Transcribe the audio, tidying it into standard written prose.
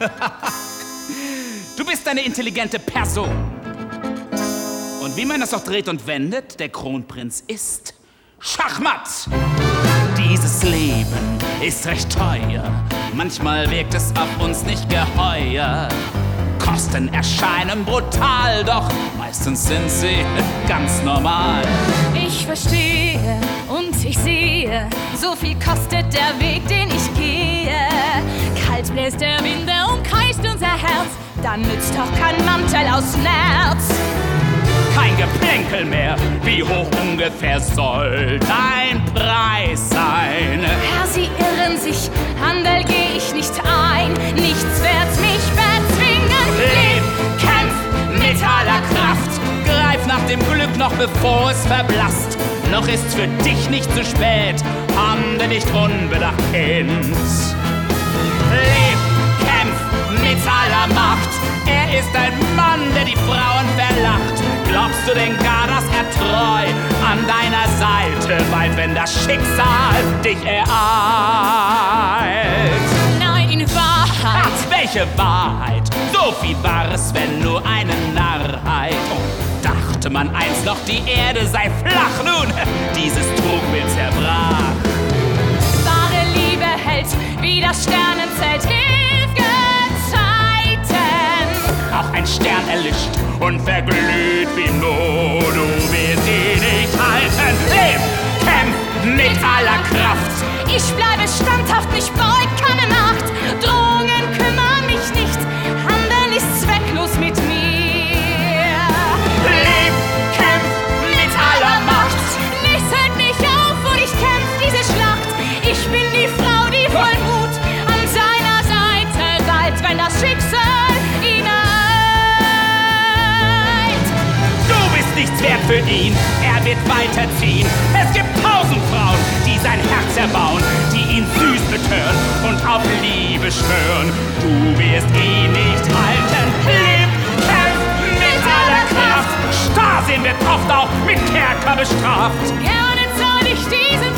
Du bist eine intelligente Person. Und wie man das auch dreht und wendet, der Kronprinz ist Schachmatt. Dieses Leben ist recht teuer. Manchmal wirkt es auf uns nicht geheuer. Kosten erscheinen brutal, doch meistens sind sie ganz normal. Ich verstehe und ich sehe, so viel kostet der Weg, den ich gehe. Kalt bläst der Wind, der umkreist unser Herz, dann nützt doch kein Mantel aus Nerz. Kein Geplänkel mehr, wie hoch ungefähr soll dein Preis sein? Herr, Sie irren sich, Handel geh ich nicht ein, nichts wird mich bezwingen. Leb, kämpf mit aller Kraft, greif nach dem Glück noch bevor es verblasst. Noch ist's für dich nicht zu spät, handle nicht unbedacht, Kind. Leb, kämpf mit aller Macht, er ist ein Mann, der die Frauen verlacht. Glaubst du denn gar, dass er treu an deiner Seite weilt, wenn das Schicksal dich ereilt? Nein, in Wahrheit. Ach, welche Wahrheit? So viel war es, wenn nur eine Narrheit. Oh, dachte man einst noch, die Erde sei flach. Nun, dieses Trugbild zerbrach. Wahre Liebe hält wie das Sternenzelt ew'ge Zeiten. Auch ein Stern erlischt und verglüht wie nur du wirst ihn nicht halten. Leb, kämpf mit aller Kraft. Ich bleibe standhaft, mich beugt keine Macht. Drohungen kümmern mich nicht, Handeln ist zwecklos mit mir. Leb, kämpf mit aller Macht. Nichts hält mich auf und ich kämpf diese Schlacht. Ich bin die Frau, die voll Mut an seiner Seite galt, wenn das Schicksal ihn nichts wert für ihn, er wird weiterziehen. Es gibt 1000 Frauen, die sein Herz erbauen, die ihn süß betören und auf Liebe schwören. Du wirst ihn nicht halten. Leb, kämpf mit aller Kraft. Starrsinn wird oft auch mit Kerker bestraft. Gerne zahl ich diesen